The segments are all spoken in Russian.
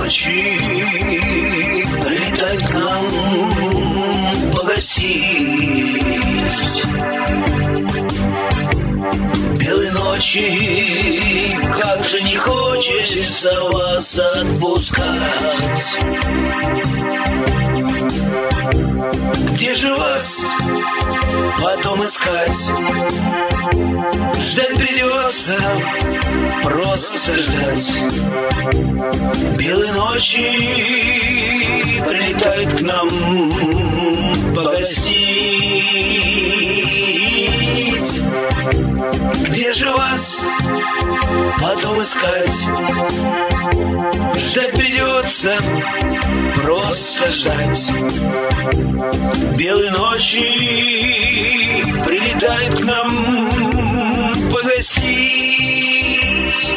ночи прилетай к нам погостить. Белые ночи, как же не хочется вас отпускать. Где же вас потом искать? Ждать придется, просто ждать. Белые ночи прилетают к нам погостить. Где же вас потом искать? Ждать придется, просто ждать. Белые ночи прилетают к нам погостить.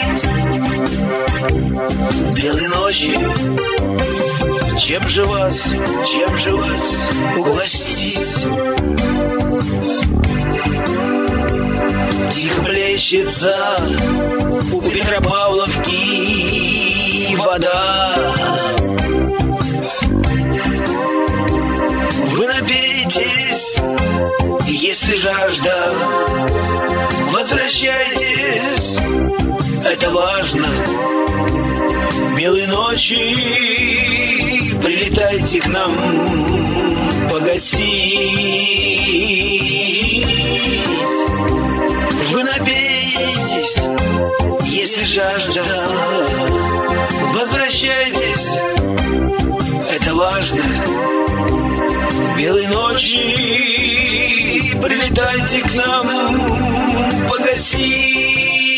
Белые ночи, чем же вас угостить? Тихо плещется у Петропавловки вода. Вы напейтесь, если жажда, возвращайтесь, это важно. Белые ночи прилетайте к нам погостить. Вы напейтесь, если жажда, возвращайтесь, это важно. Белые ночи прилетайте к нам погостить.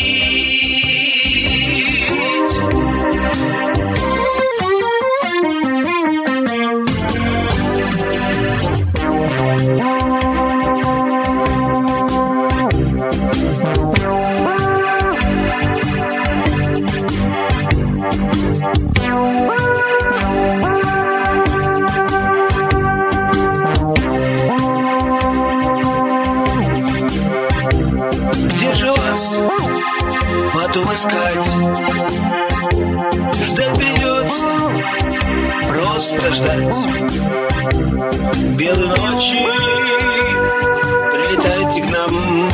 Где же вас потом искать? Ждать придется, просто ждать. Белые ночи прилетайте к нам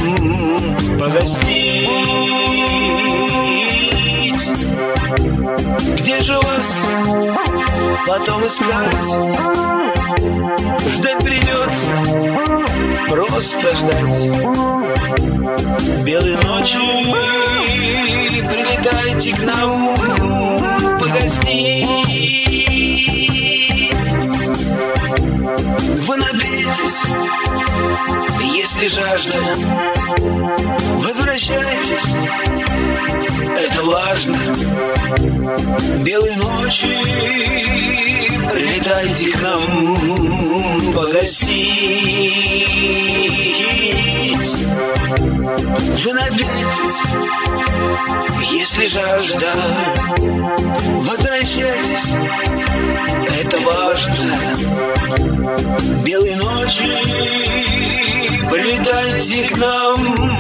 погостить. Где же вас потом искать? Ждать придется, просто ждать. Белые ночи прилетайте к нам погостить. Вы напейтесь, если жажда, возвращайтесь, это важно. Белые ночи прилетайте к нам погостить. Вы напейтесь, если жажда, возвращайтесь, это важно. Белые ночи прилетайте к нам